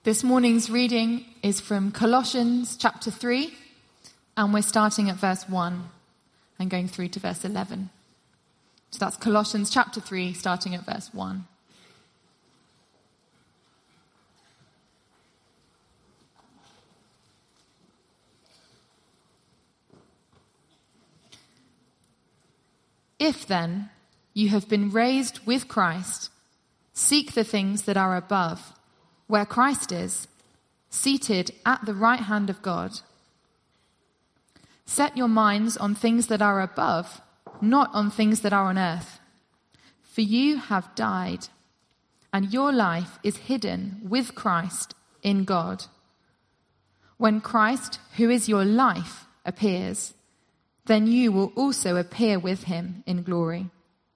This morning's reading is from Colossians chapter 3, and we're starting at verse 1 and going through to verse 11. So that's Colossians chapter 3, starting at verse 1. If then you have been raised with Christ, seek the things that are above, where Christ is, seated at the right hand of God. Set your minds on things that are above, not on things that are on earth. For you have died, and your life is hidden with Christ in God. When Christ, who is your life, appears, then you will also appear with him in glory.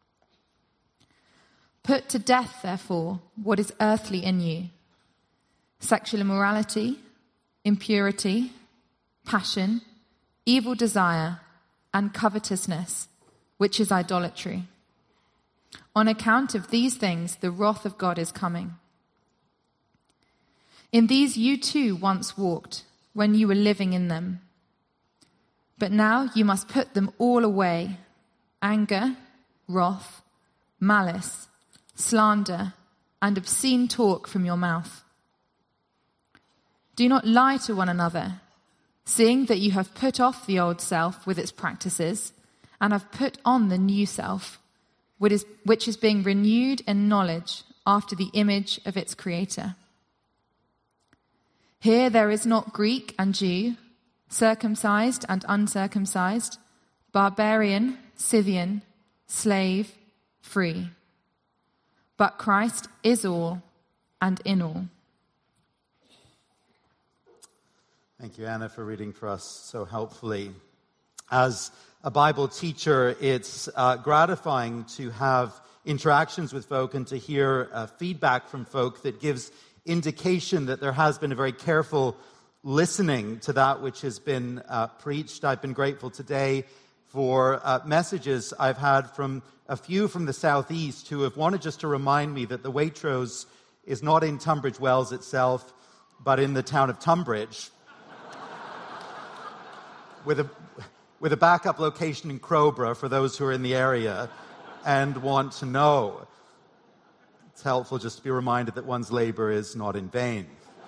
Put to death, therefore, what is earthly in you: sexual immorality, impurity, passion, evil desire, and covetousness, which is idolatry. On account of these things, the wrath of God is coming. In these you too once walked, when you were living in them. But now you must put them all away: anger, wrath, malice, slander, and obscene talk from your mouth. Do not lie to one another, seeing that you have put off the old self with its practices, and have put on the new self, which is being renewed in knowledge after the image of its creator. Here there is not Greek and Jew, circumcised and uncircumcised, barbarian, Scythian, slave, free. But Christ is all and in all. Thank you, Anna, for reading for us so helpfully. As a Bible teacher, it's gratifying to have interactions with folk and to hear feedback from folk that gives indication that there has been a very careful listening to that which has been preached. I've been grateful today for messages I've had from a few from the southeast who have wanted just to remind me that the Waitrose is not in Tunbridge Wells itself, but in the town of Tunbridge, with a backup location in Crowborough for those who are in the area and want to know. It's helpful just to be reminded that one's labor is not in vain.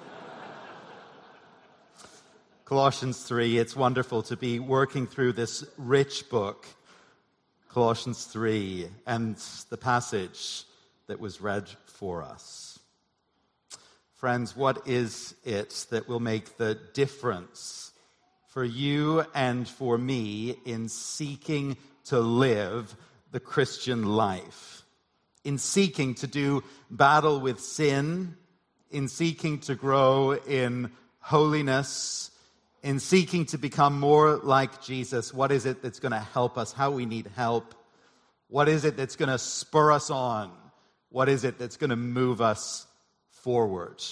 Colossians 3, it's wonderful to be working through this rich book, Colossians 3, and the passage that was read for us. Friends, what is it that will make the difference for you and for me in seeking to live the Christian life, in seeking to do battle with sin, in seeking to grow in holiness, in seeking to become more like Jesus? What is it that's going to help us? How we need help? What is it that's going to spur us on? What is it that's going to move us forward?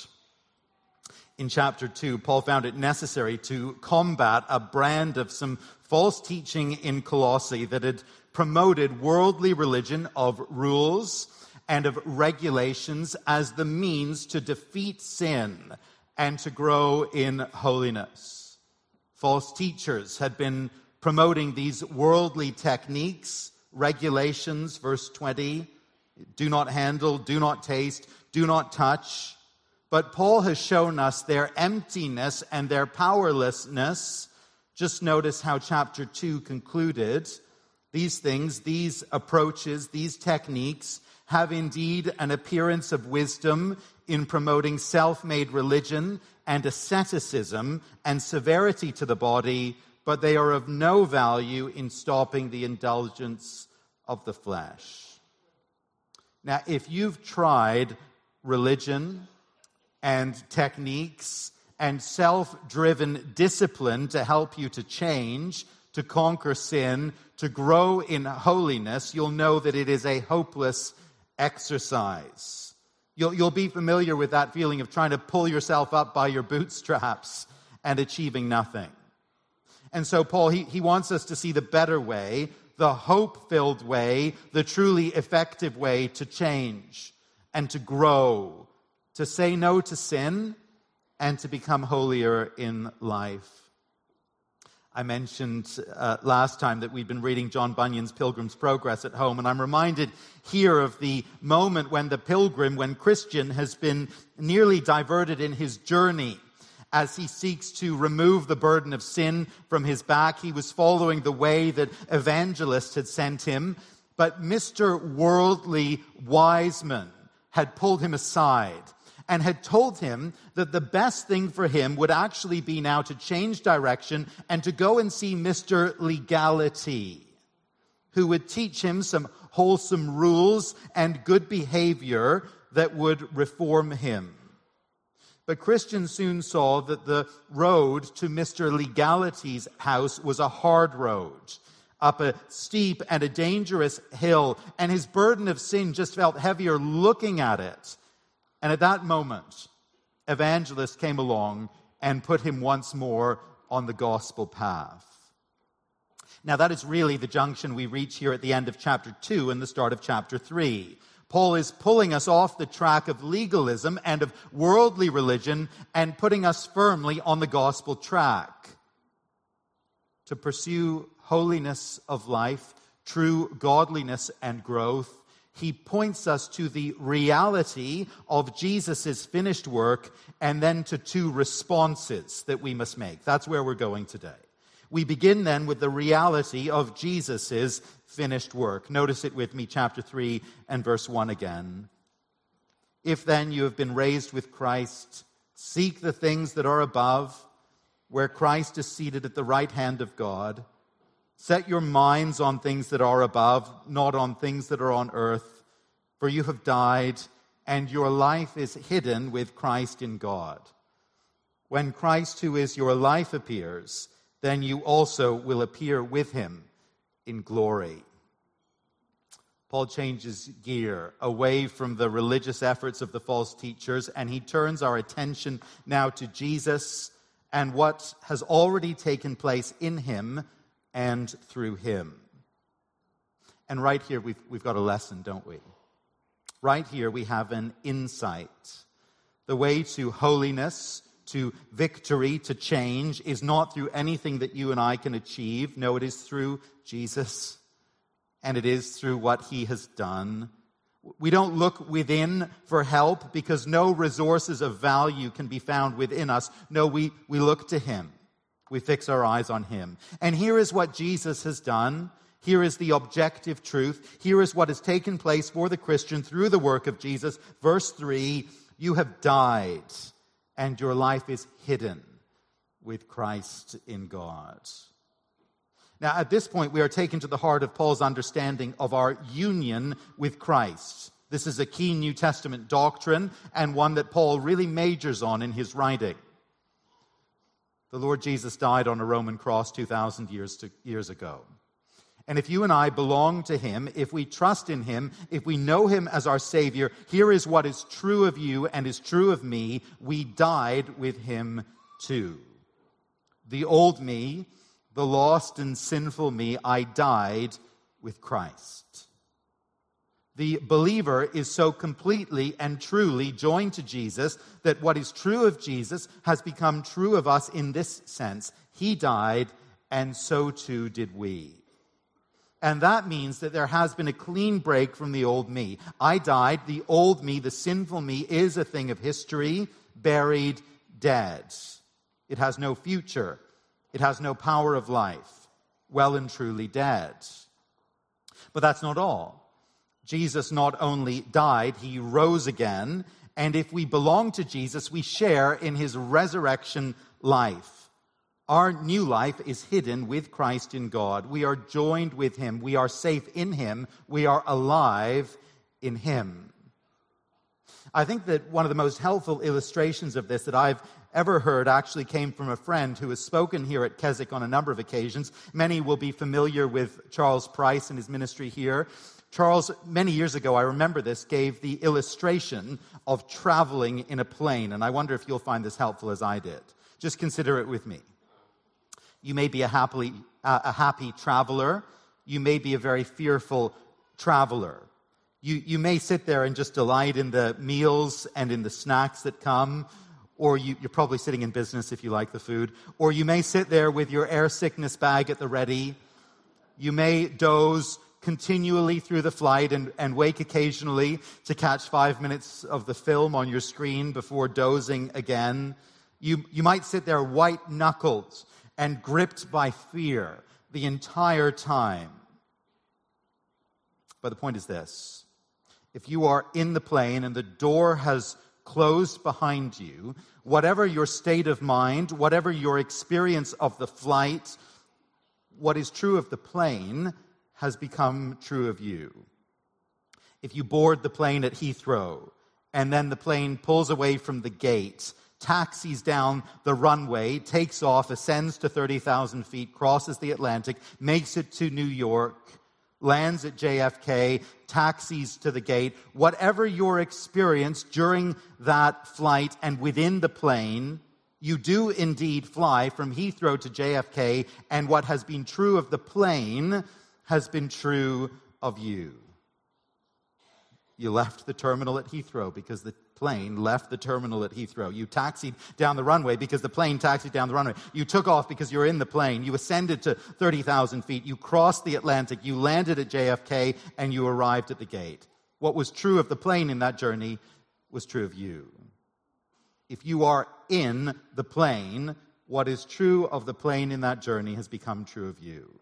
In chapter 2, Paul found it necessary to combat a brand of some false teaching in Colossae that had promoted worldly religion of rules and of regulations as the means to defeat sin and to grow in holiness. False teachers had been promoting these worldly techniques, regulations, verse 20, do not handle, do not taste, do not touch. But Paul has shown us their emptiness and their powerlessness. Just notice how chapter 2 concluded. These things, these approaches, these techniques have indeed an appearance of wisdom in promoting self-made religion and asceticism and severity to the body, but they are of no value in stopping the indulgence of the flesh. Now, if you've tried religion and techniques and self-driven discipline to help you to change, to conquer sin, to grow in holiness, you'll know that it is a hopeless exercise. You'll be familiar with that feeling of trying to pull yourself up by your bootstraps and achieving nothing. And so Paul, he wants us to see the better way, the hope-filled way, the truly effective way to change and to grow, to say no to sin and to become holier in life. I mentioned last time that we'd been reading John Bunyan's Pilgrim's Progress at home, and I'm reminded here of the moment when the pilgrim, when Christian, has been nearly diverted in his journey as he seeks to remove the burden of sin from his back. He was following the way that Evangelist had sent him, but Mr. Worldly Wiseman had pulled him aside and had told him that the best thing for him would actually be now to change direction and to go and see Mr. Legality, who would teach him some wholesome rules and good behavior that would reform him. But Christian soon saw that the road to Mr. Legality's house was a hard road, up a steep and a dangerous hill, and his burden of sin just felt heavier looking at it. And at that moment, Evangelist came along and put him once more on the gospel path. Now, that is really the junction we reach here at the end of chapter 2 and the start of chapter 3. Paul is pulling us off the track of legalism and of worldly religion and putting us firmly on the gospel track. To pursue holiness of life, true godliness and growth, he points us to the reality of Jesus' finished work and then to two responses that we must make. That's where we're going today. We begin then with the reality of Jesus' finished work. Notice it with me, chapter 3 and verse 1 again. If then you have been raised with Christ, seek the things that are above, where Christ is seated at the right hand of God. Set your minds on things that are above, not on things that are on earth. For you have died, and your life is hidden with Christ in God. When Christ, who is your life, appears, then you also will appear with him in glory. Paul changes gear away from the religious efforts of the false teachers, and he turns our attention now to Jesus and what has already taken place in him and through him. And right here, we've got a lesson, don't we? Right here, we have an insight. The way to holiness, to victory, to change, is not through anything that you and I can achieve. No, it is through Jesus, and it is through what he has done. We don't look within for help because no resources of value can be found within us. No, we look to him. We fix our eyes on him. And here is what Jesus has done. Here is the objective truth. Here is what has taken place for the Christian through the work of Jesus. Verse 3, you have died, and your life is hidden with Christ in God. Now, at this point, we are taken to the heart of Paul's understanding of our union with Christ. This is a key New Testament doctrine and one that Paul really majors on in his writing. The Lord Jesus died on a Roman cross 2,000 years ago. And if you and I belong to him, if we trust in him, if we know him as our Savior, here is what is true of you and is true of me. We died with him too. The old me, the lost and sinful me, I died with Christ. The believer is so completely and truly joined to Jesus that what is true of Jesus has become true of us in this sense. He died, and so too did we. And that means that there has been a clean break from the old me. I died. The old me, the sinful me, is a thing of history, buried, dead. It has no future. It has no power of life. Well and truly dead. But that's not all. Jesus not only died, he rose again. And if we belong to Jesus, we share in his resurrection life. Our new life is hidden with Christ in God. We are joined with him. We are safe in him. We are alive in him. I think that one of the most helpful illustrations of this that I've ever heard actually came from a friend who has spoken here at Keswick on a number of occasions. Many will be familiar with Charles Price and his ministry here. Charles, many years ago, I remember this, gave the illustration of traveling in a plane, and I wonder if you'll find this helpful as I did. Just consider it with me. You may be a happy traveler. You may be a very fearful traveler. You may sit there and just delight in the meals and in the snacks that come, or you're probably sitting in business if you like the food, or you may sit there with your air sickness bag at the ready. You may doze continually through the flight and wake occasionally to catch 5 minutes of the film on your screen before dozing again. You might sit there white-knuckled and gripped by fear the entire time. But the point is this: if you are in the plane and the door has closed behind you, whatever your state of mind, whatever your experience of the flight, what is true of the plane has become true of you. If you board the plane at Heathrow and then the plane pulls away from the gate, taxis down the runway, takes off, ascends to 30,000 feet, crosses the Atlantic, makes it to New York, lands at JFK, taxis to the gate, whatever your experience during that flight and within the plane, you do indeed fly from Heathrow to JFK, and what has been true of the plane has been true of you. You left the terminal at Heathrow because the plane left the terminal at Heathrow. You taxied down the runway because the plane taxied down the runway. You took off because you're in the plane. You ascended to 30,000 feet. You crossed the Atlantic. You landed at JFK, and you arrived at the gate. What was true of the plane in that journey was true of you. If you are in the plane, what is true of the plane in that journey has become true of you.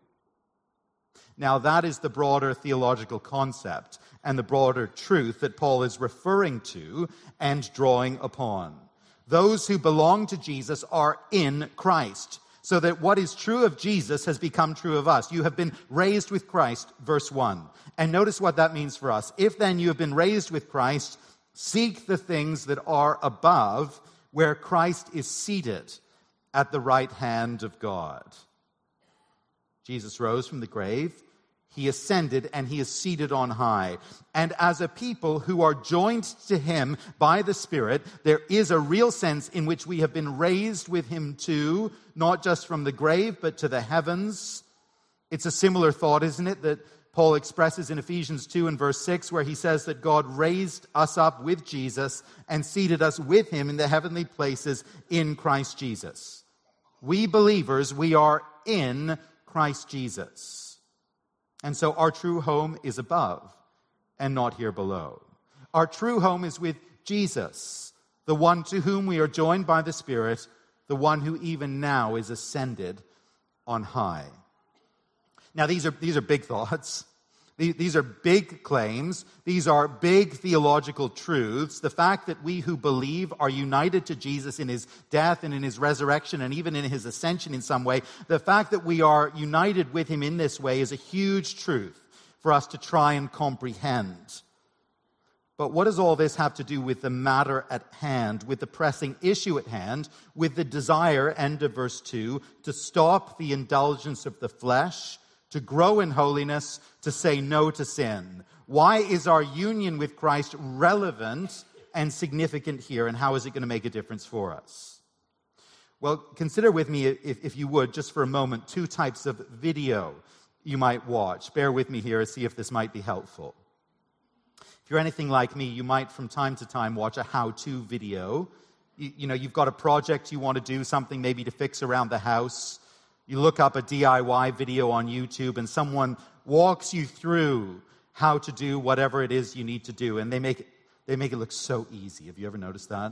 Now, that is the broader theological concept and the broader truth that Paul is referring to and drawing upon. Those who belong to Jesus are in Christ, so that what is true of Jesus has become true of us. You have been raised with Christ, verse 1. And notice what that means for us. If then you have been raised with Christ, seek the things that are above, where Christ is seated at the right hand of God. Jesus rose from the grave. He ascended, and he is seated on high. And as a people who are joined to him by the Spirit, there is a real sense in which we have been raised with him too, not just from the grave, but to the heavens. It's a similar thought, isn't it, that Paul expresses in Ephesians 2 and verse 6, where he says that God raised us up with Jesus and seated us with him in the heavenly places in Christ Jesus. We believers, we are in Christ Jesus. And so our true home is above and not here below. Our true home is with Jesus, the one to whom we are joined by the Spirit, the one who even now is ascended on high. Now, these are big thoughts. These are big claims. These are big theological truths. The fact that we who believe are united to Jesus in his death and in his resurrection and even in his ascension in some way, the fact that we are united with him in this way is a huge truth for us to try and comprehend. But what does all this have to do with the matter at hand, with the pressing issue at hand, with the desire, end of verse 2, to stop the indulgence of the flesh, to grow in holiness, to say no to sin? Why is our union with Christ relevant and significant here, and how is it going to make a difference for us? Well, consider with me, if you would, just for a moment, two types of video you might watch. Bear with me here and see if this might be helpful. If you're anything like me, you might from time to time watch a how-to video. You've got a project you want to do, something maybe to fix around the house. You look up a DIY video on YouTube and someone walks you through how to do whatever it is you need to do, and they make it look so easy. Have you ever noticed that?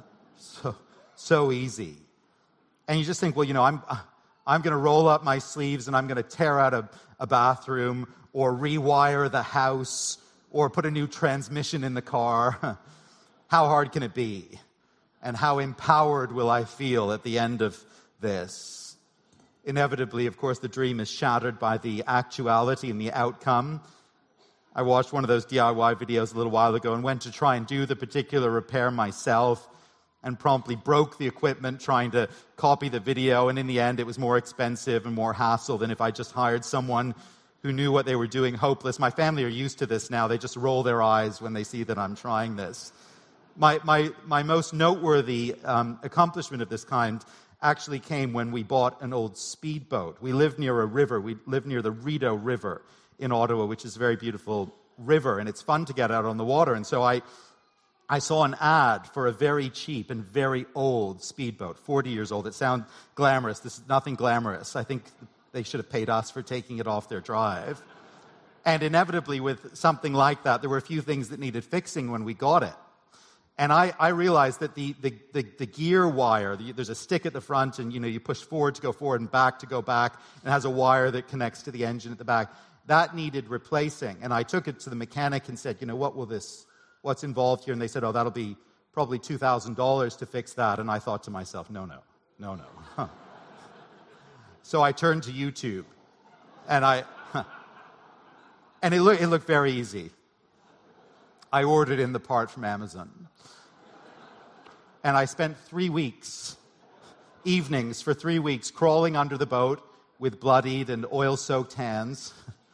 So easy. And you just think, well, I'm going to roll up my sleeves and I'm going to tear out a bathroom or rewire the house or put a new transmission in the car. How hard can it be? And how empowered will I feel at the end of this? Inevitably, of course, the dream is shattered by the actuality and the outcome. I watched one of those DIY videos a little while ago and went to try and do the particular repair myself and promptly broke the equipment trying to copy the video, and in the end it was more expensive and more hassle than if I just hired someone who knew what they were doing. Hopeless. My family are used to this now. They just roll their eyes when they see that I'm trying this. My most noteworthy accomplishment of this kind actually came when we bought an old speedboat. We live near a river. We live near the Rideau River in Ottawa, which is a very beautiful river, and it's fun to get out on the water. And so I I saw an ad for a very cheap and very old speedboat, 40 years old. It sounds glamorous. This is nothing glamorous. I think they should have paid us for taking it off their drive. And inevitably, with something like that, there were a few things that needed fixing when we got it. And I realized that the gear wire, there's a stick at the front, and you push forward to go forward and back to go back, and it has a wire that connects to the engine at the back. That needed replacing. And I took it to the mechanic and said, what's involved here? And they said, that'll be probably $2,000 to fix that. And I thought to myself, no. Huh. So I turned to YouTube, and and it looked very easy. I ordered in the part from Amazon. And I spent 3 weeks, evenings for 3 weeks, crawling under the boat with bloodied and oil-soaked hands.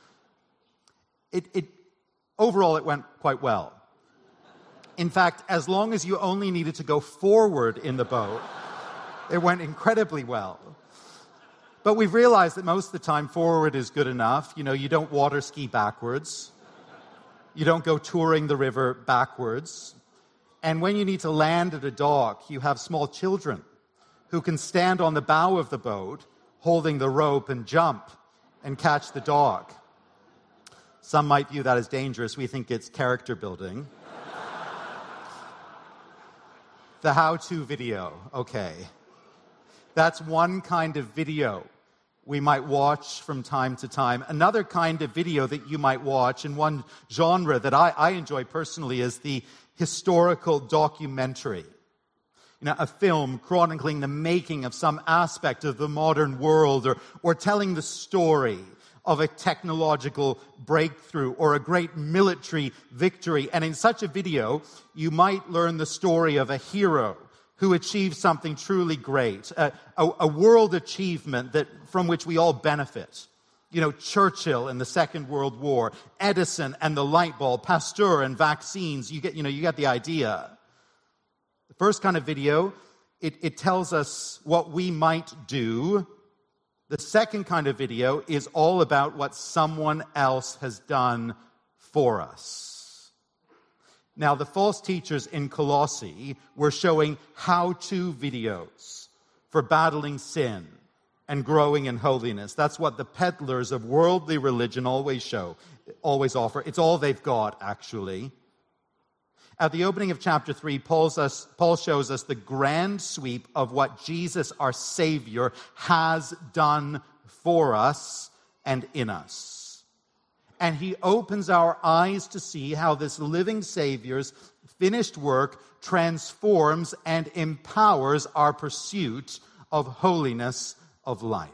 Overall, it went quite well. In fact, as long as you only needed to go forward in the boat, it went incredibly well. But we've realized that most of the time, forward is good enough. You don't water ski backwards. You don't go touring the river backwards. And when you need to land at a dock, you have small children who can stand on the bow of the boat, holding the rope and jump and catch the dog. Some might view that as dangerous. We think it's character building. The how-to video, okay. That's one kind of video we might watch from time to time. Another kind of video that you might watch, and one genre that I enjoy personally, is the historical documentary. A film chronicling the making of some aspect of the modern world, or telling the story of a technological breakthrough or a great military victory. And in such a video, you might learn the story of a hero who achieved something truly great, a world achievement from which we all benefit. Churchill in the Second World War, Edison and the light bulb, Pasteur and vaccines. You get the idea. The first kind of video, it tells us what we might do. The second kind of video is all about what someone else has done for us. Now, the false teachers in Colossae were showing how-to videos for battling sin and growing in holiness. That's what the peddlers of worldly religion always offer. It's all they've got, actually. At the opening of chapter 3, Paul shows us the grand sweep of what Jesus, our Savior, has done for us and in us. And he opens our eyes to see how this living Savior's finished work transforms and empowers our pursuit of holiness of life.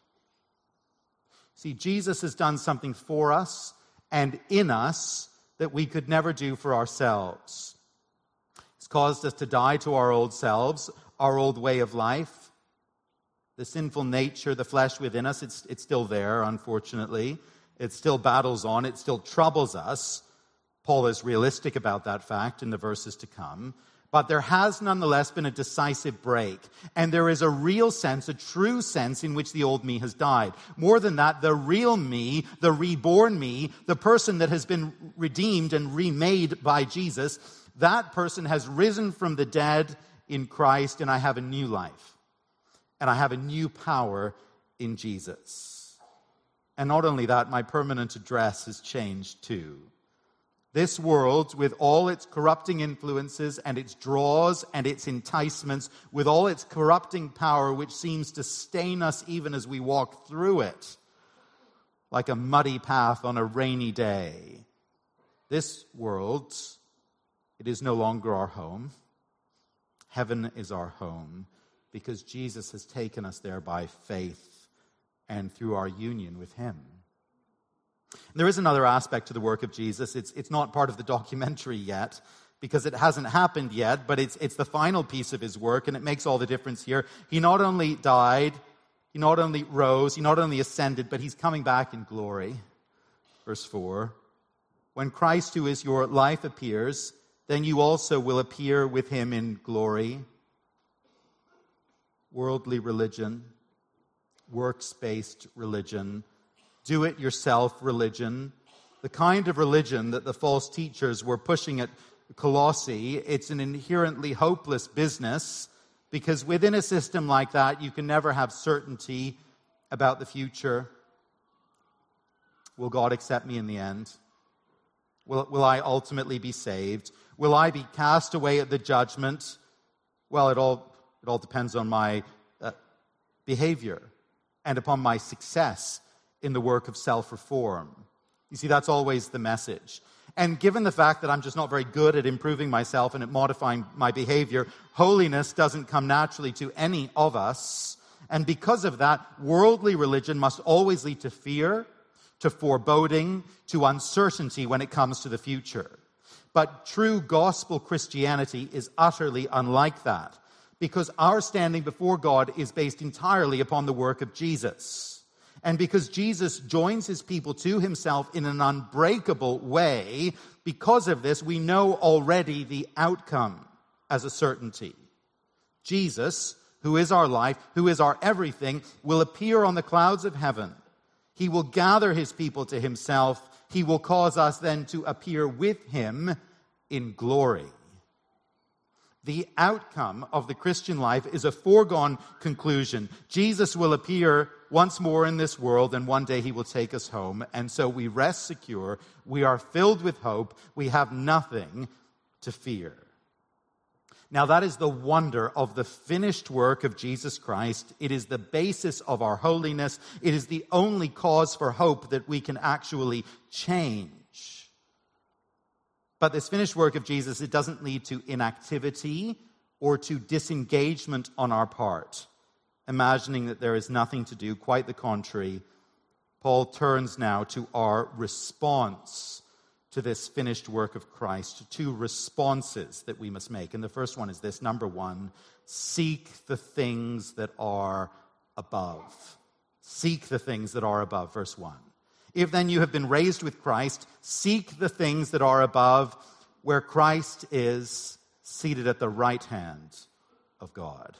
See, Jesus has done something for us and in us that we could never do for ourselves. It's caused us to die to our old selves, our old way of life. The sinful nature, the flesh within us, it's still there, unfortunately. It still battles on. It still troubles us. Paul is realistic about that fact in the verses to come. But there has nonetheless been a decisive break. And there is a real sense, a true sense in which the old me has died. More than that, the real me, the reborn me, the person that has been redeemed and remade by Jesus, that person has risen from the dead in Christ, and I have a new life. And I have a new power in Jesus. And not only that, my permanent address has changed too. This world, with all its corrupting influences and its draws and its enticements, with all its corrupting power which seems to stain us even as we walk through it, like a muddy path on a rainy day. This world, it is no longer our home. Heaven is our home because Jesus has taken us there by faith and through our union with him. There is another aspect to the work of Jesus. It's not part of the documentary yet because it hasn't happened yet, but it's the final piece of his work, and it makes all the difference here. He not only died, he not only rose, he not only ascended, but he's coming back in glory. Verse 4, when Christ, who is your life, appears, then you also will appear with him in glory. Worldly religion, works-based religion, do-it-yourself religion, the kind of religion that the false teachers were pushing at Colossae, it's an inherently hopeless business because within a system like that, you can never have certainty about the future. Will God accept me in the end? Will I ultimately be saved? Will I be cast away at the judgment? Well, it all depends on my behavior and upon my success in the work of self-reform. You see, that's always the message. And given the fact that I'm just not very good at improving myself and at modifying my behavior, holiness doesn't come naturally to any of us. And because of that, worldly religion must always lead to fear, to foreboding, to uncertainty when it comes to the future. But true gospel Christianity is utterly unlike that, because our standing before God is based entirely upon the work of Jesus. And because Jesus joins his people to himself in an unbreakable way, because of this, we know already the outcome as a certainty. Jesus, who is our life, who is our everything, will appear on the clouds of heaven. He will gather his people to himself. He will cause us then to appear with him in glory. The outcome of the Christian life is a foregone conclusion. Jesus will appear once more in this world, and one day he will take us home. And so we rest secure. We are filled with hope. We have nothing to fear. Now, that is the wonder of the finished work of Jesus Christ. It is the basis of our holiness. It is the only cause for hope that we can actually change. But this finished work of Jesus, it doesn't lead to inactivity or to disengagement on our part, imagining that there is nothing to do. Quite the contrary. Paul turns now to our response to this finished work of Christ, two responses that we must make. And the first one is this. Number one, seek the things that are above. Seek the things that are above, verse 1. If then you have been raised with Christ, seek the things that are above, where Christ is seated at the right hand of God.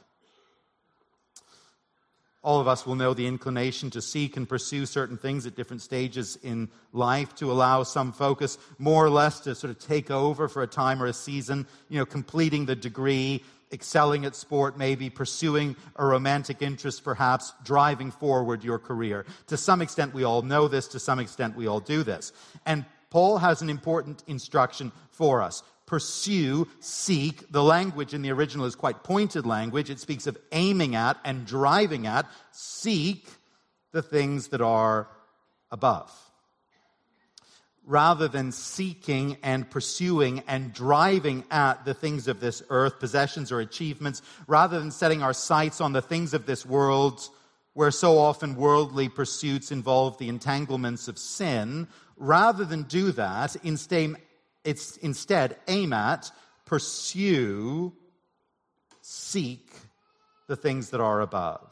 All of us will know the inclination to seek and pursue certain things at different stages in life, to allow some focus more or less to sort of take over for a time or a season, completing the degree, excelling at sport, maybe pursuing a romantic interest, perhaps driving forward your career. To some extent, we all know this. To some extent, we all do this. And Paul has an important instruction for us. Pursue, seek. The language in the original is quite pointed language. It speaks of aiming at and driving at. Seek the things that are above. Rather than seeking and pursuing and driving at the things of this earth, possessions or achievements, rather than setting our sights on the things of this world, where so often worldly pursuits involve the entanglements of sin, rather than do that, instead aim at, pursue, seek the things that are above.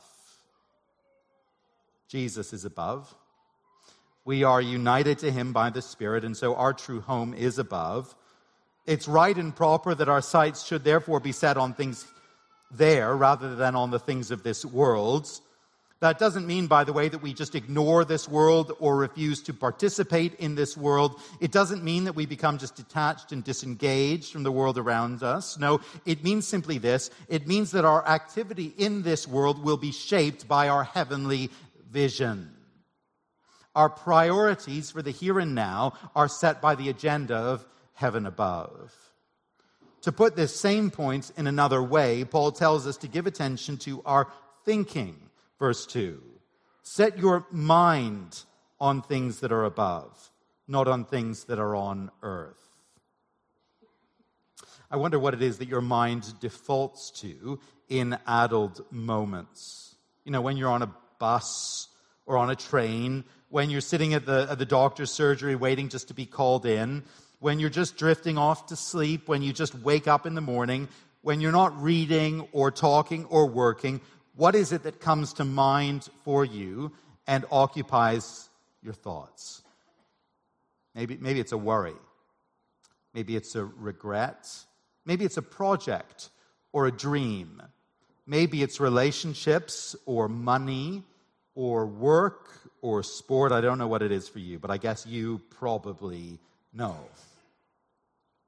Jesus is above. We are united to him by the Spirit, and so our true home is above. It's right and proper that our sights should therefore be set on things there rather than on the things of this world. That doesn't mean, by the way, that we just ignore this world or refuse to participate in this world. It doesn't mean that we become just detached and disengaged from the world around us. No, it means simply this. It means that our activity in this world will be shaped by our heavenly vision. Our priorities for the here and now are set by the agenda of heaven above. To put this same point in another way, Paul tells us to give attention to our thinking. Verse 2, set your mind on things that are above, not on things that are on earth. I wonder what it is that your mind defaults to in addled moments. When you're on a bus or on a train, when you're sitting at the doctor's surgery waiting just to be called in, when you're just drifting off to sleep, when you just wake up in the morning, when you're not reading or talking or working, what is it that comes to mind for you and occupies your thoughts? Maybe it's a worry. Maybe it's a regret. Maybe it's a project or a dream. Maybe it's relationships or money or work or sport. I don't know what it is for you, but I guess you probably know.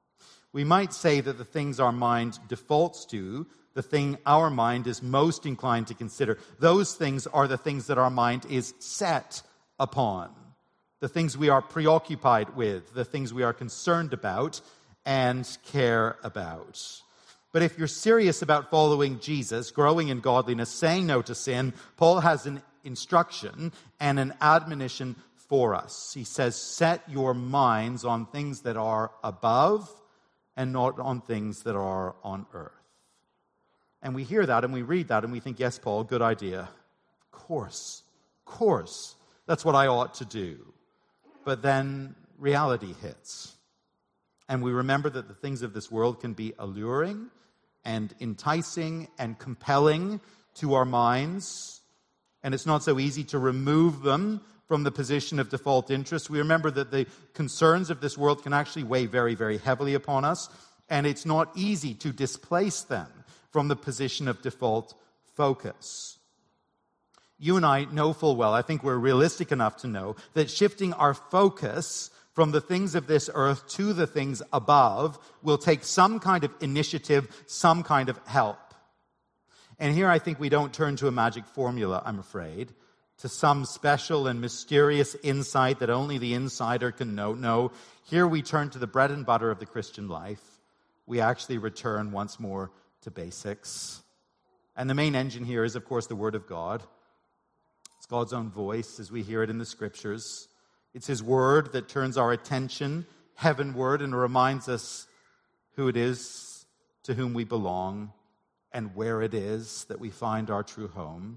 We might say that the things our mind defaults to, the thing our mind is most inclined to consider, those things are the things that our mind is set upon. The things we are preoccupied with, the things we are concerned about and care about. But if you're serious about following Jesus, growing in godliness, saying no to sin, Paul has an instruction and an admonition for us. He says, set your minds on things that are above and not on things that are on earth. And we hear that and we read that and we think, yes, Paul, good idea. Of course. That's what I ought to do. But then reality hits. And we remember that the things of this world can be alluring and enticing and compelling to our minds. And it's not so easy to remove them from the position of default interest. We remember that the concerns of this world can actually weigh very, very heavily upon us. And it's not easy to displace them from the position of default focus. You and I know full well, I think we're realistic enough to know, that shifting our focus from the things of this earth to the things above will take some kind of initiative, some kind of help. And here I think we don't turn to a magic formula, I'm afraid, to some special and mysterious insight that only the insider can know. No, here we turn to the bread and butter of the Christian life. We actually return once more to basics. And the main engine here is, of course, the Word of God. It's God's own voice as we hear it in the Scriptures. It's His Word that turns our attention heavenward and reminds us who it is to whom we belong and where it is that we find our true home.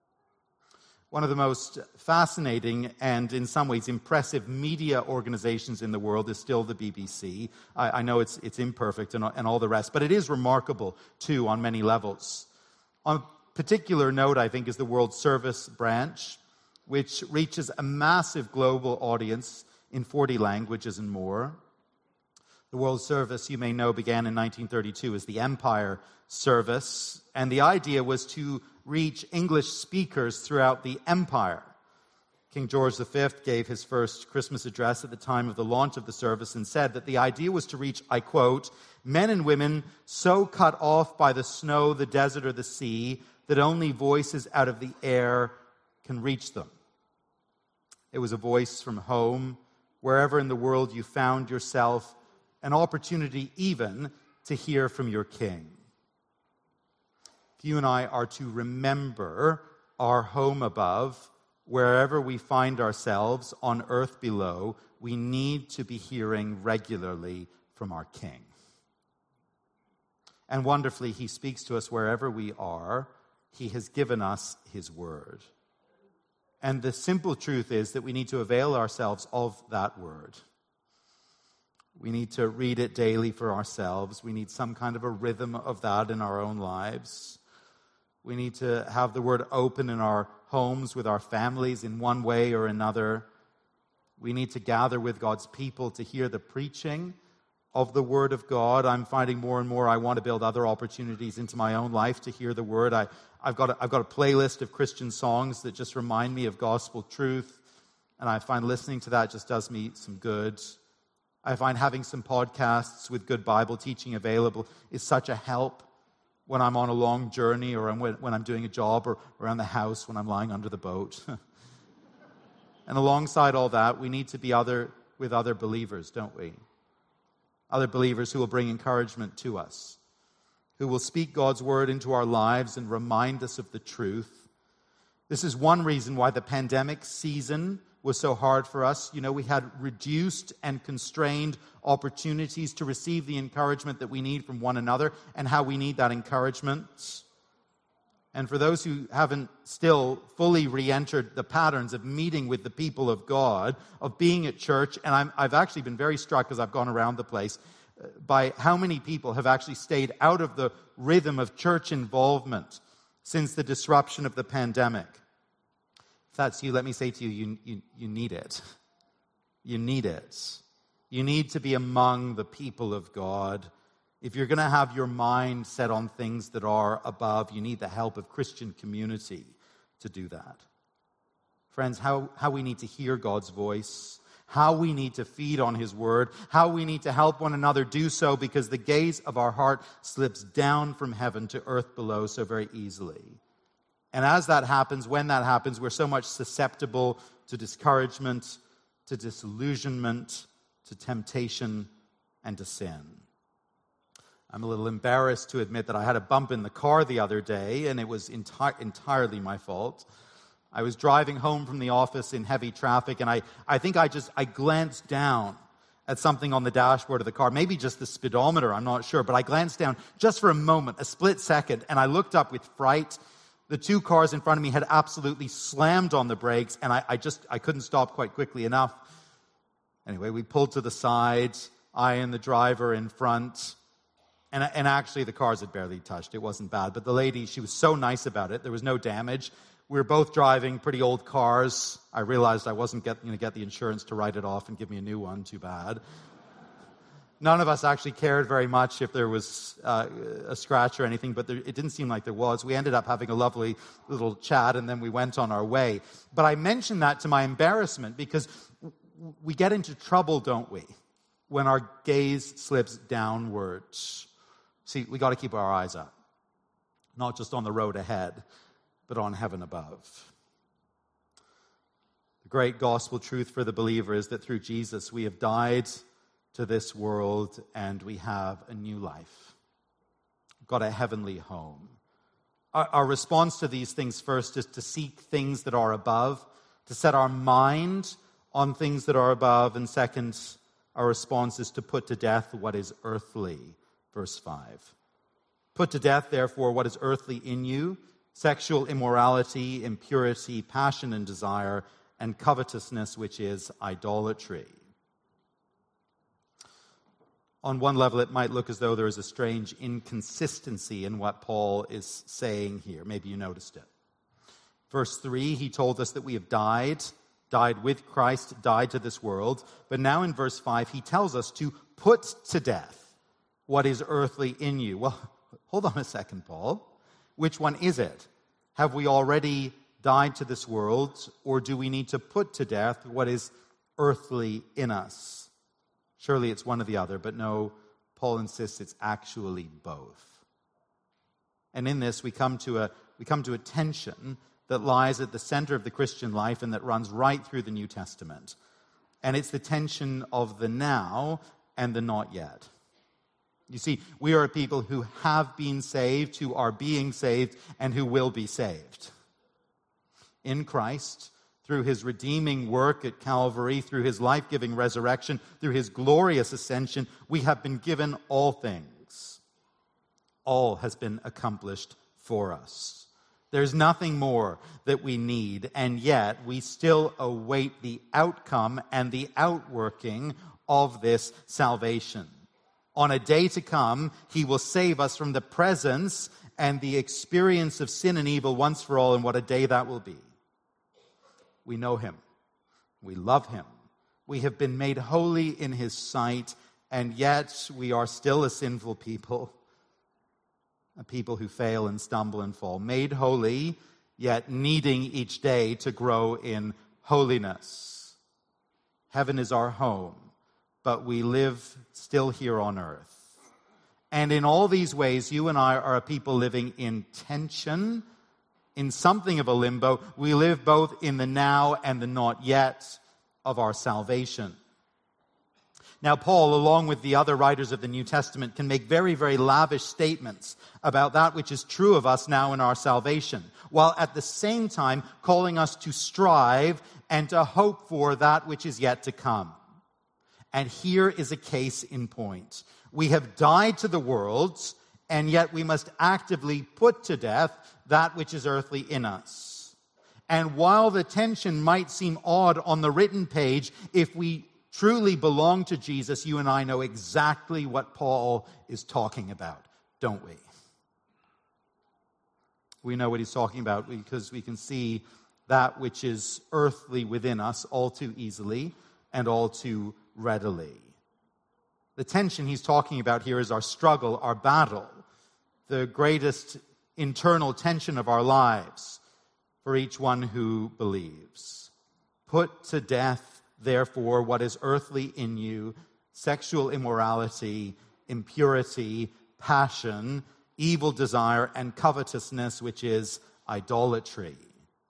One of the most fascinating and in some ways impressive media organizations in the world is still the BBC. I know it's imperfect and all the rest, but it is remarkable too on many levels. On a particular note, I think, is the World Service branch, which reaches a massive global audience in 40 languages and more. The World Service, you may know, began in 1932 as the Empire Service, and the idea was to reach English speakers throughout the empire. King George V gave his first Christmas address at the time of the launch of the service and said that the idea was to reach, I quote, men and women so cut off by the snow, the desert, or the sea that only voices out of the air can reach them. It was a voice from home, wherever in the world you found yourself, an opportunity even to hear from your King. If you and I are to remember our home above, wherever we find ourselves on earth below, we need to be hearing regularly from our King. And wonderfully, He speaks to us wherever we are. He has given us His Word. And the simple truth is that we need to avail ourselves of that Word. We need to read it daily for ourselves. We need some kind of a rhythm of that in our own lives. We need to have the Word open in our homes with our families in one way or another. We need to gather with God's people to hear the preaching of the Word of God. I'm finding more and more I want to build other opportunities into my own life to hear the Word. I've got a playlist of Christian songs that just remind me of gospel truth, and I find listening to that just does me some good. I find having some podcasts with good Bible teaching available is such a help when I'm on a long journey or when I'm doing a job or around the house when I'm lying under the boat. And alongside all that, we need to be with other believers, don't we? Other believers who will bring encouragement to us, who will speak God's word into our lives and remind us of the truth. This is one reason why the pandemic season was so hard for us. You know, we had reduced and constrained opportunities to receive the encouragement that we need from one another and how we need that encouragement. And for those who haven't still fully re-entered the patterns of meeting with the people of God, of being at church, and I've actually been very struck as I've gone around the place by how many people have actually stayed out of the rhythm of church involvement since the disruption of the pandemic. If that's you, let me say to you, you need it. You need it. You need to be among the people of God. If you're going to have your mind set on things that are above, you need the help of Christian community to do that. Friends, how we need to hear God's voice, how we need to feed on his word, how we need to help one another do so, because the gaze of our heart slips down from heaven to earth below so very easily. And as that happens, when that happens, we're so much susceptible to discouragement, to disillusionment, to temptation, and to sin. I'm a little embarrassed to admit that I had a bump in the car the other day, and it was entirely my fault. I was driving home from the office in heavy traffic, and I think I glanced down at something on the dashboard of the car, maybe just the speedometer, I'm not sure, but I glanced down just for a moment, a split second, and I looked up with fright. The two cars in front of me had absolutely slammed on the brakes, and I couldn't stop quite quickly enough. Anyway, we pulled to the side, I and the driver in front, and actually the cars had barely touched. It wasn't bad, but the lady, she was so nice about it. There was no damage. We were both driving pretty old cars. I realized I wasn't going to get the insurance to write it off and give me a new one. Too bad. None of us actually cared very much if there was a scratch or anything, but it didn't seem like there was. We ended up having a lovely little chat, and then we went on our way. But I mention that to my embarrassment because we get into trouble, don't we, when our gaze slips downwards. See, we got to keep our eyes up, not just on the road ahead, but on heaven above. The great gospel truth for the believer is that through Jesus we have died to this world and we have a new life. We've got a heavenly home. Our response to these things first is to seek things that are above, to set our mind on things that are above, and second, our response is to put to death what is earthly. Verse 5. Put to death, therefore, what is earthly in you: sexual immorality, impurity, passion and desire, and covetousness, which is idolatry. On one level, it might look as though there is a strange inconsistency in what Paul is saying here. Maybe you noticed it. Verse 3, he told us that we have died with Christ, died to this world. But now in verse 5, he tells us to put to death what is earthly in you. Well, hold on a second, Paul. Which one is it? Have we already died to this world, or do we need to put to death what is earthly in us? Surely it's one or the other, but no, Paul insists it's actually both. And in this we come to a tension that lies at the center of the Christian life and that runs right through the New Testament. And it's the tension of the now and the not yet. You see, we are a people who have been saved, who are being saved, and who will be saved. In Christ, through his redeeming work at Calvary, through his life-giving resurrection, through his glorious ascension, we have been given all things. All has been accomplished for us. There's nothing more that we need, and yet we still await the outcome and the outworking of this salvation. On a day to come, he will save us from the presence and the experience of sin and evil once for all, and what a day that will be. We know him. We love him. We have been made holy in his sight, and yet we are still a sinful people, a people who fail and stumble and fall. Made holy, yet needing each day to grow in holiness. Heaven is our home, but we live still here on earth. And in all these ways, you and I are a people living in tension, in something of a limbo. We live both in the now and the not yet of our salvation. Now, Paul, along with the other writers of the New Testament, can make very, very lavish statements about that which is true of us now in our salvation, while at the same time calling us to strive and to hope for that which is yet to come. And here is a case in point. We have died to the world, and yet we must actively put to death that which is earthly in us. And while the tension might seem odd on the written page, if we truly belong to Jesus, you and I know exactly what Paul is talking about, don't we? We know what he's talking about because we can see that which is earthly within us all too easily and all too readily. The tension he's talking about here is our struggle, our battle, the greatest internal tension of our lives for each one who believes. Put to death therefore, what is earthly in you: sexual immorality, impurity, passion, evil desire, and covetousness, which is idolatry.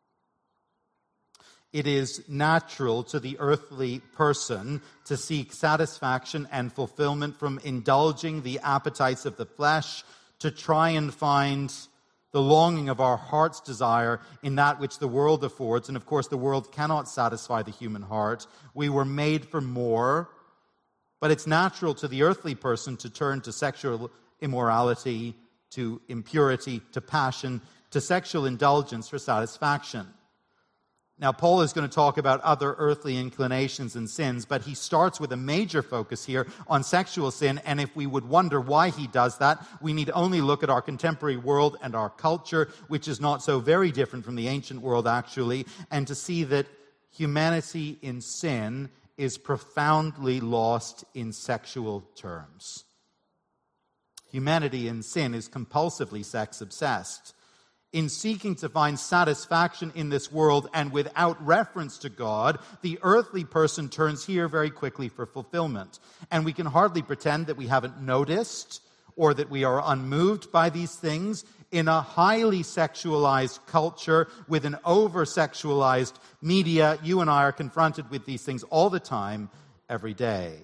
It is natural to the earthly person to seek satisfaction and fulfillment from indulging the appetites of the flesh, to try and find the longing of our heart's desire in that which the world affords. And of course, the world cannot satisfy the human heart. We were made for more, but it's natural to the earthly person to turn to sexual immorality, to impurity, to passion, to sexual indulgence for satisfaction. Now, Paul is going to talk about other earthly inclinations and sins, but he starts with a major focus here on sexual sin, and if we would wonder why he does that, we need only look at our contemporary world and our culture, which is not so very different from the ancient world, actually, and to see that humanity in sin is profoundly lost in sexual terms. Humanity in sin is compulsively sex-obsessed. In seeking to find satisfaction in this world and without reference to God, the earthly person turns here very quickly for fulfillment. And we can hardly pretend that we haven't noticed or that we are unmoved by these things. In a highly sexualized culture with an over-sexualized media, you and I are confronted with these things all the time, every day.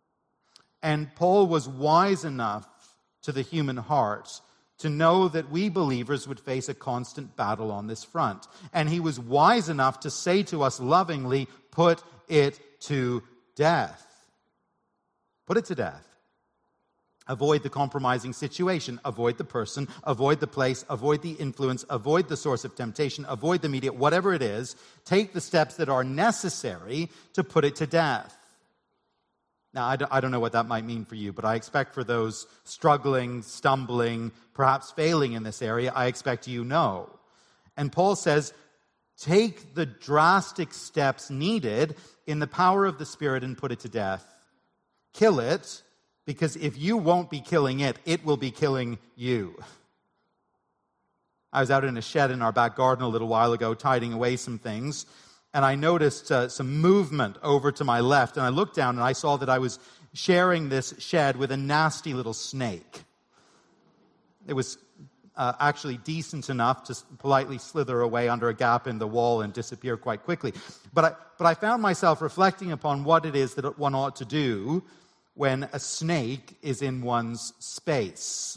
And Paul was wise enough to the human heart to know that we believers would face a constant battle on this front. And he was wise enough to say to us lovingly, put it to death. Put it to death. Avoid the compromising situation. Avoid the person. Avoid the place. Avoid the influence. Avoid the source of temptation. Avoid the media. Whatever it is, take the steps that are necessary to put it to death. Now, I don't know what that might mean for you, but I expect for those struggling, stumbling, perhaps failing in this area, I expect you know. And Paul says, take the drastic steps needed in the power of the Spirit and put it to death. Kill it, because if you won't be killing it, it will be killing you. I was out in a shed in our back garden a little while ago, tidying away some things, and I noticed some movement over to my left, and I looked down and I saw that I was sharing this shed with a nasty little snake. It was actually decent enough to politely slither away under a gap in the wall and disappear quite quickly. But I found myself reflecting upon what it is that one ought to do when a snake is in one's space.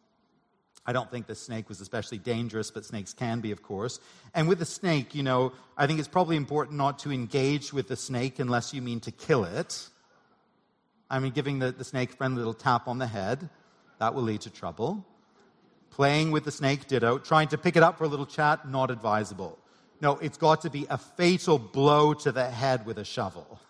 I don't think the snake was especially dangerous, but snakes can be, of course. And with the snake, I think it's probably important not to engage with the snake unless you mean to kill it. I mean, giving the snake a friendly little tap on the head, that will lead to trouble. Playing with the snake, ditto. Trying to pick it up for a little chat, not advisable. No, it's got to be a fatal blow to the head with a shovel.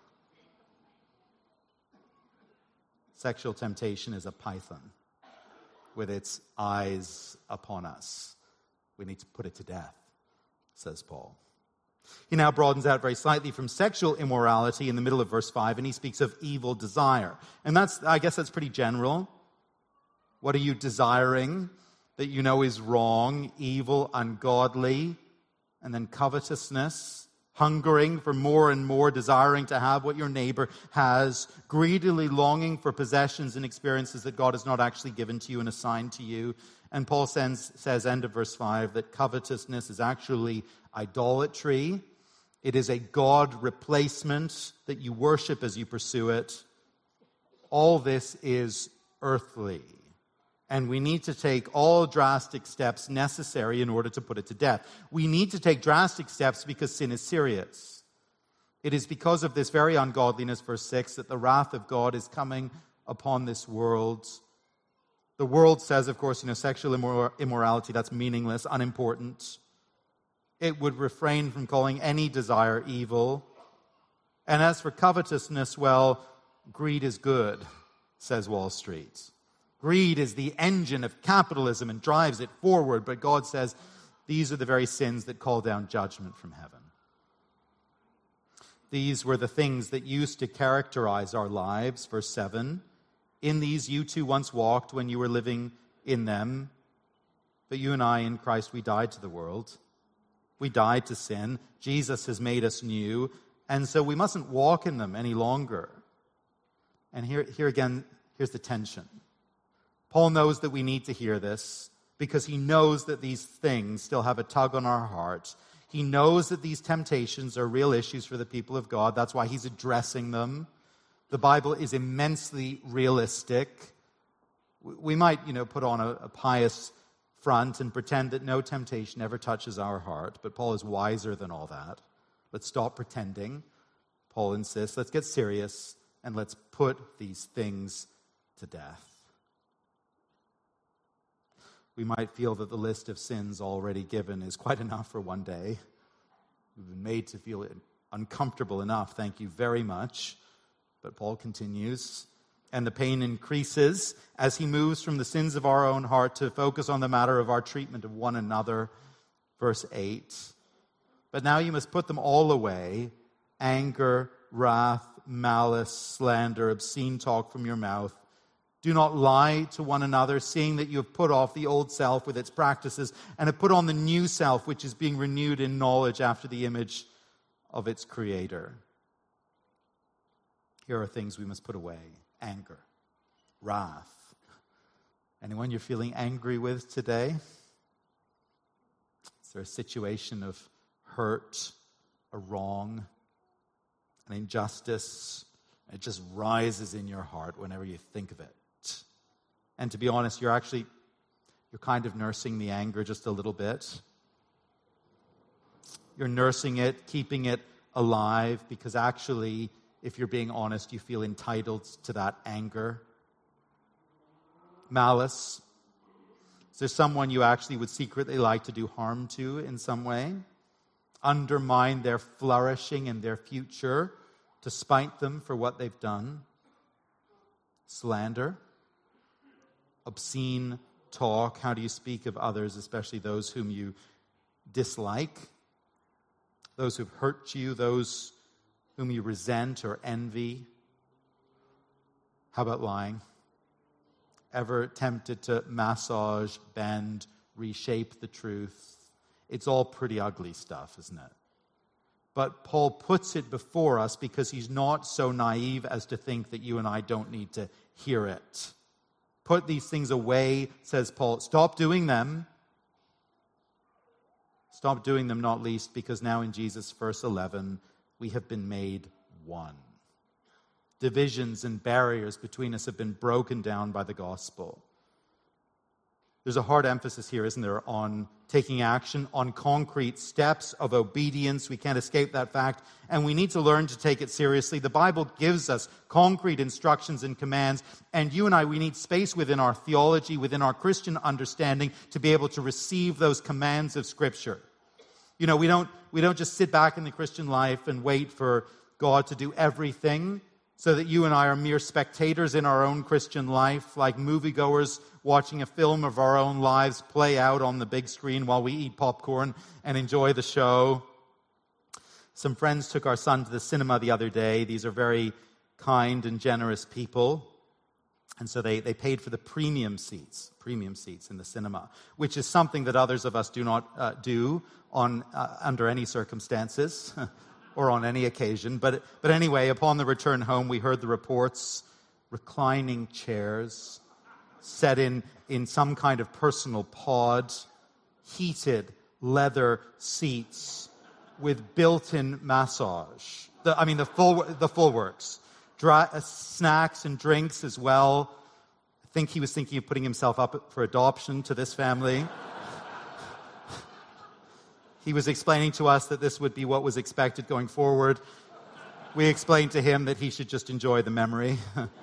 Sexual temptation is a python with its eyes upon us. We need to put it to death, says Paul. He now broadens out very slightly from sexual immorality in the middle of verse 5, and he speaks of evil desire. And I guess that's pretty general. What are you desiring that you know is wrong, evil, ungodly? And then covetousness, hungering for more and more, desiring to have what your neighbor has, greedily longing for possessions and experiences that God has not actually given to you and assigned to you. And Paul says, end of verse 5, that covetousness is actually idolatry. It is a God replacement that you worship as you pursue it. All this is earthly. And we need to take all drastic steps necessary in order to put it to death. We need to take drastic steps because sin is serious. It is because of this very ungodliness, verse 6, that the wrath of God is coming upon this world. The world says, of course, sexual immorality, that's meaningless, unimportant. It would refrain from calling any desire evil. And as for covetousness, well, greed is good, says Wall Street. Greed is the engine of capitalism and drives it forward, but God says these are the very sins that call down judgment from heaven. These were the things that used to characterize our lives, verse 7. In these you too once walked when you were living in them, but you and I in Christ, we died to the world. We died to sin. Jesus has made us new, And so we mustn't walk in them any longer. And here again, here's the tension. Paul knows that we need to hear this because he knows that these things still have a tug on our heart. He knows that these temptations are real issues for the people of God. That's why he's addressing them. The Bible is immensely realistic. We might, put on a pious front and pretend that no temptation ever touches our heart, but Paul is wiser than all that. Let's stop pretending. Paul insists, let's get serious and let's put these things to death. We might feel that the list of sins already given is quite enough for one day. We've been made to feel uncomfortable enough, thank you very much. But Paul continues, and the pain increases as he moves from the sins of our own heart to focus on the matter of our treatment of one another. Verse 8, but now you must put them all away, anger, wrath, malice, slander, obscene talk from your mouth. Do not lie to one another, seeing that you have put off the old self with its practices and have put on the new self, which is being renewed in knowledge after the image of its creator. Here are things we must put away. Anger, wrath. Anyone you're feeling angry with today? Is there a situation of hurt, a wrong, an injustice? It just rises in your heart whenever you think of it. And to be honest, you're kind of nursing the anger just a little bit. You're nursing it, keeping it alive, because actually, if you're being honest, you feel entitled to that anger. Malice. Is there someone you actually would secretly like to do harm to in some way? Undermine their flourishing and their future to spite them for what they've done? Slander. Obscene talk. How do you speak of others, especially those whom you dislike? Those who've hurt you, those whom you resent or envy? How about lying? Ever tempted to massage, bend, reshape the truth? It's all pretty ugly stuff, isn't it? But Paul puts it before us because he's not so naive as to think that you and I don't need to hear it. Put these things away, says Paul. Stop doing them. Stop doing them, not least because now in Jesus, verse 11, we have been made one. Divisions and barriers between us have been broken down by the gospel. There's a hard emphasis here, isn't there, on taking action, on concrete steps of obedience. We can't escape that fact, and we need to learn to take it seriously. The Bible gives us concrete instructions and commands, and you and I, we need space within our theology, within our Christian understanding, to be able to receive those commands of Scripture. We don't just sit back in the Christian life and wait for God to do everything so that you and I are mere spectators in our own Christian life, like moviegoers watching a film of our own lives play out on the big screen while we eat popcorn and enjoy the show. Some friends took our son to the cinema the other day. These are very kind and generous people. And so they paid for the premium seats in the cinema, which is something that others of us do not do under any circumstances or on any occasion. But anyway, upon the return home, we heard the reports, reclining chairs, set in some kind of personal pod, heated leather seats with built-in massage. The full works. Snacks and drinks as well. I think he was thinking of putting himself up for adoption to this family. He was explaining to us that this would be what was expected going forward. We explained to him that he should just enjoy the memory.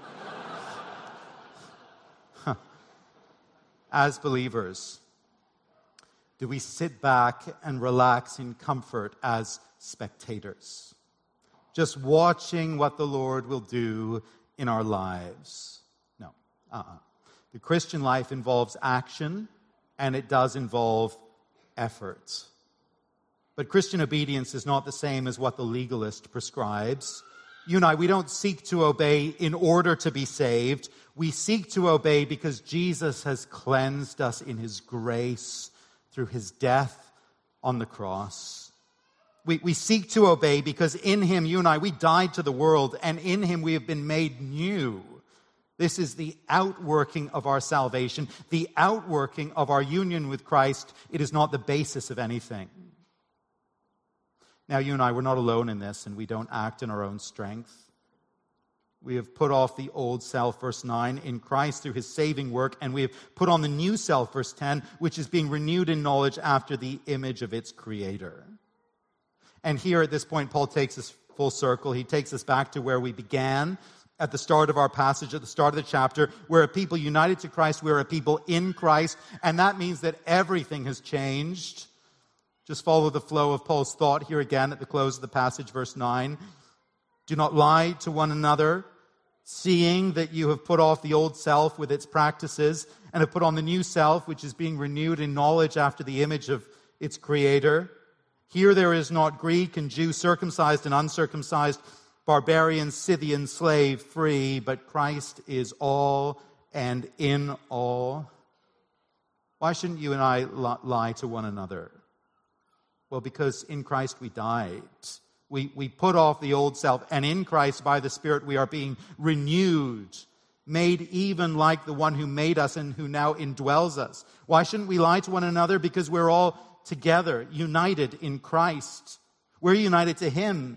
As believers, do we sit back and relax in comfort as spectators, just watching what the Lord will do in our lives? No. The Christian life involves action, and it does involve effort. But Christian obedience is not the same as what the legalist prescribes. You and I, we don't seek to obey in order to be saved. We seek to obey because Jesus has cleansed us in His grace through His death on the cross. We seek to obey because in him, you and I, we died to the world, and in him we have been made new. This is the outworking of our salvation, the outworking of our union with Christ. It is not the basis of anything. Now, you and I, we're not alone in this, and we don't act in our own strength. We have put off the old self, verse 9, in Christ through his saving work, and we have put on the new self, verse 10, which is being renewed in knowledge after the image of its creator. And here at this point, Paul takes us full circle. He takes us back to where we began at the start of our passage, at the start of the chapter. We're a people united to Christ. We're a people in Christ. And that means that everything has changed. Just follow the flow of Paul's thought here again at the close of the passage, verse 9. Do not lie to one another, seeing that you have put off the old self with its practices and have put on the new self, which is being renewed in knowledge after the image of its creator. Here there is not Greek and Jew, circumcised and uncircumcised, barbarian, Scythian, slave, free, but Christ is all and in all. Why shouldn't you and I lie to one another? Well, because in Christ we died. We put off the old self, and in Christ, by the Spirit, we are being renewed, made even like the one who made us and who now indwells us. Why shouldn't we lie to one another? Because we're all together, united in Christ. We're united to him.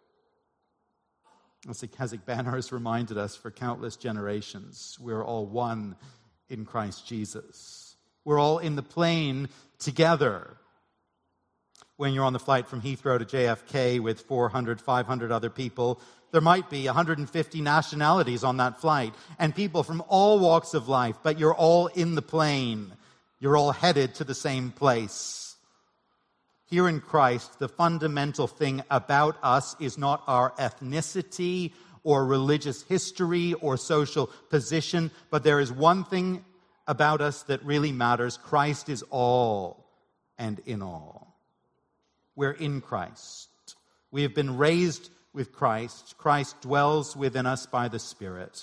As Hezekiah Banner has reminded us for countless generations, we're all one in Christ Jesus. We're all in the plane together. When you're on the flight from Heathrow to JFK with 400, 500 other people, there might be 150 nationalities on that flight and people from all walks of life, but you're all in the plane. You're all headed to the same place. Here in Christ, the fundamental thing about us is not our ethnicity or religious history or social position, but there is one thing about us that really matters. Christ is all and in all. We're in Christ. We have been raised with Christ. Christ dwells within us by the Spirit.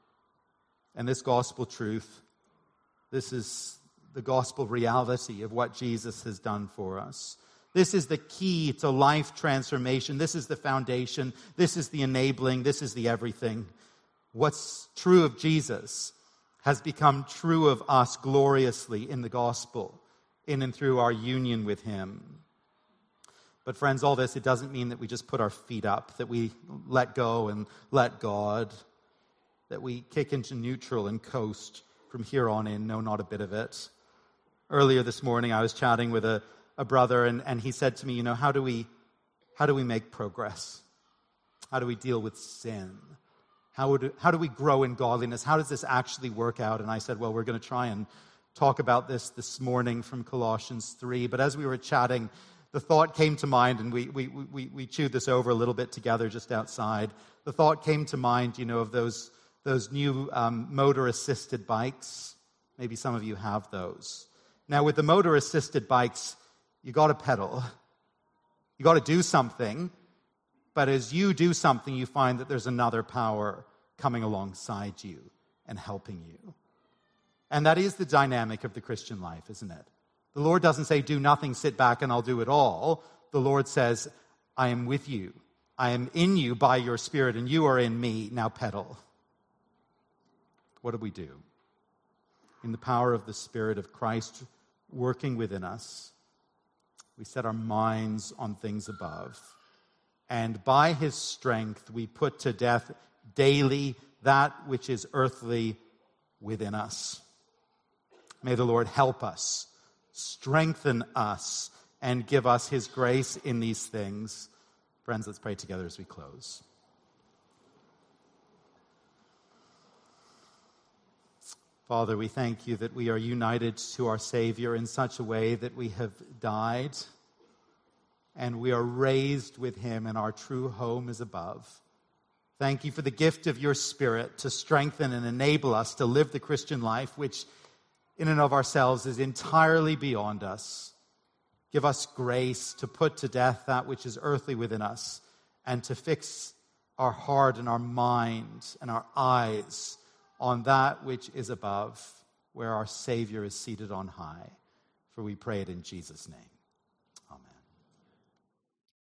And this gospel truth, this is the gospel reality of what Jesus has done for us. This is the key to life transformation. This is the foundation. This is the enabling. This is the everything. What's true of Jesus has become true of us gloriously in the gospel, in and through our union with him. But friends, all this, it doesn't mean that we just put our feet up, that we let go and let God, that we kick into neutral and coast from here on in. No, not a bit of it. Earlier this morning, I was chatting with a brother, and he said to me, how do we make progress? How do we deal with sin? How do we grow in godliness? How does this actually work out? And I said, well, we're going to try and talk about this morning from Colossians 3. But as we were chatting, the thought came to mind, and we chewed this over a little bit together just outside. The thought came to mind, of those new motor-assisted bikes. Maybe some of you have those. Now, with the motor-assisted bikes, you got to pedal. You got to do something. But as you do something, you find that there's another power coming alongside you and helping you. And that is the dynamic of the Christian life, isn't it? The Lord doesn't say, do nothing, sit back, and I'll do it all. The Lord says, I am with you. I am in you by your Spirit, and you are in me. Now pedal. What do? In the power of the Spirit of Christ working within us, we set our minds on things above. And by his strength, we put to death daily that which is earthly within us. May the Lord help us, strengthen us, and give us his grace in these things. Friends, let's pray together as we close. Father, we thank you that we are united to our Savior in such a way that we have died and we are raised with him, and our true home is above. Thank you for the gift of your Spirit to strengthen and enable us to live the Christian life, which in and of ourselves is entirely beyond us. Give us grace to put to death that which is earthly within us and to fix our heart and our mind and our eyes on that which is above, where our Savior is seated on high. For we pray it in Jesus' name.